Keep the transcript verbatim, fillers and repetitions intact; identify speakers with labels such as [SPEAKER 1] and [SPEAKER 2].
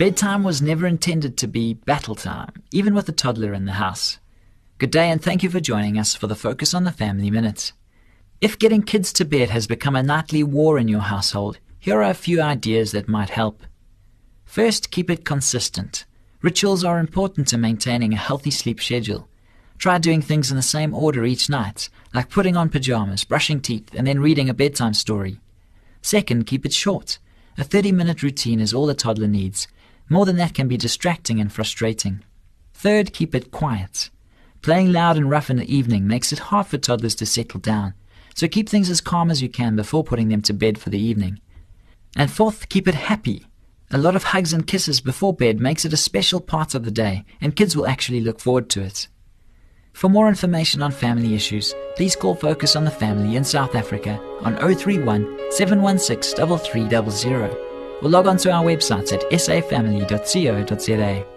[SPEAKER 1] Bedtime was never intended to be battle time, even with a toddler in the house. Good day and thank you for joining us for the Focus on the Family Minute. If getting kids to bed has become a nightly war in your household, here are a few ideas that might help. First, keep it consistent. Rituals are important to maintaining a healthy sleep schedule. Try doing things in the same order each night, like putting on pajamas, brushing teeth, and then reading a bedtime story. Second, keep it short. A thirty-minute routine is all a toddler needs. More than that can be distracting and frustrating. Third, keep it quiet. Playing loud and rough in the evening makes it hard for toddlers to settle down, so keep things as calm as you can before putting them to bed for the evening. And fourth, keep it happy. A lot of hugs and kisses before bed makes it a special part of the day, and kids will actually look forward to it. For more information on family issues, please call Focus on the Family in South Africa on zero three one, seven one six, three three zero zero or log on to our website at s a family dot co dot za.